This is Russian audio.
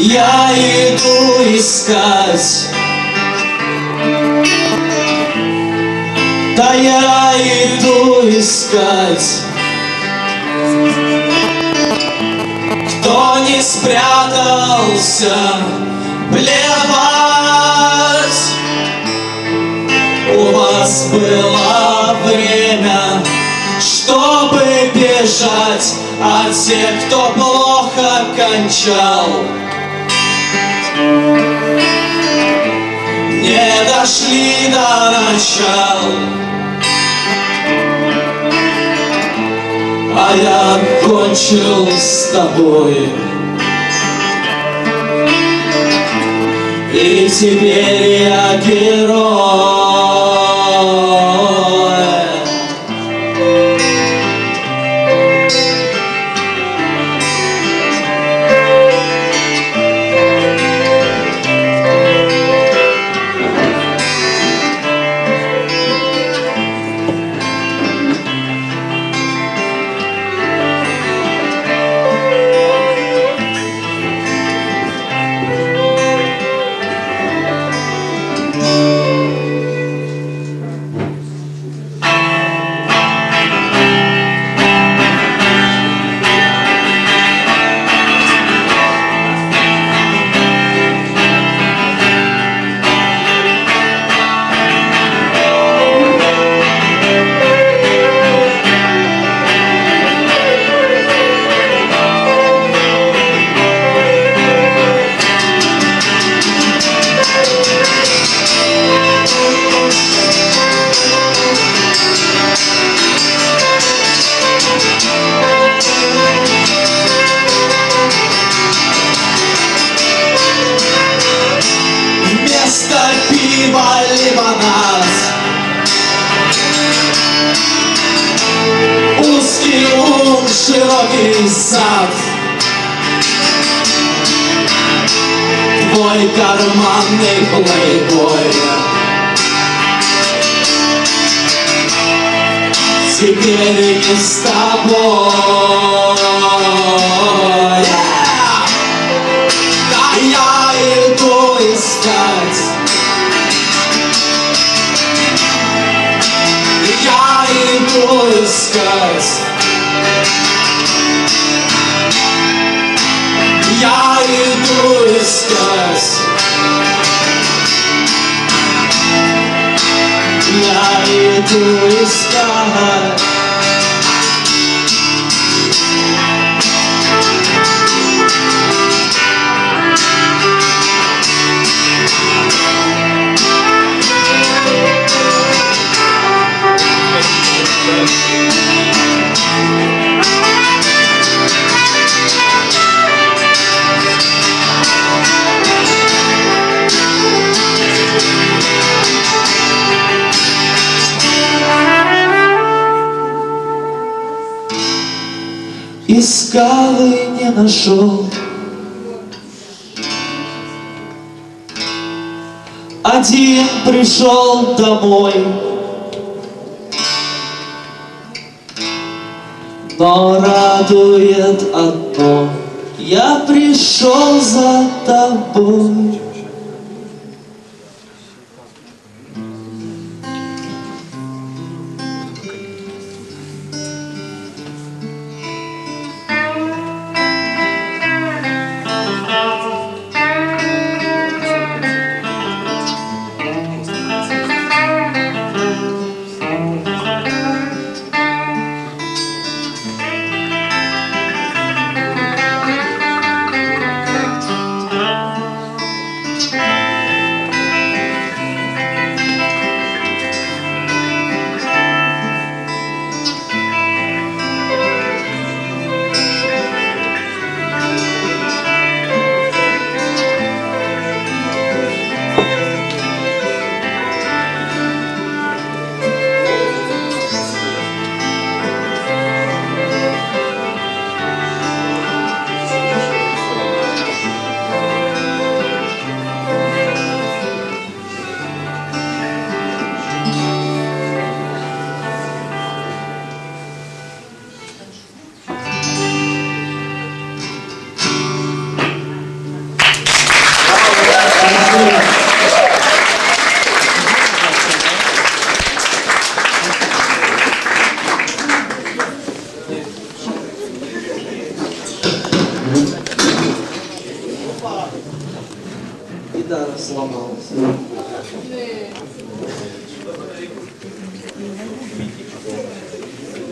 Я иду искать, да я иду искать, кто не спрятался, плевать. У вас было время, чтобы бежать от тех, кто плохо кончал. Не дошли до начала, а я кончил с тобой. И теперь я герой. Пиво, лимонад, узкий ум, широкий сад, твой карманный плейбой. Теперь не с тобой. Да я иду искать, я иду искать, я иду искать, я иду искать. Искал и не нашел, один пришел домой, но радует одно: я пришел за тобой. сломалась.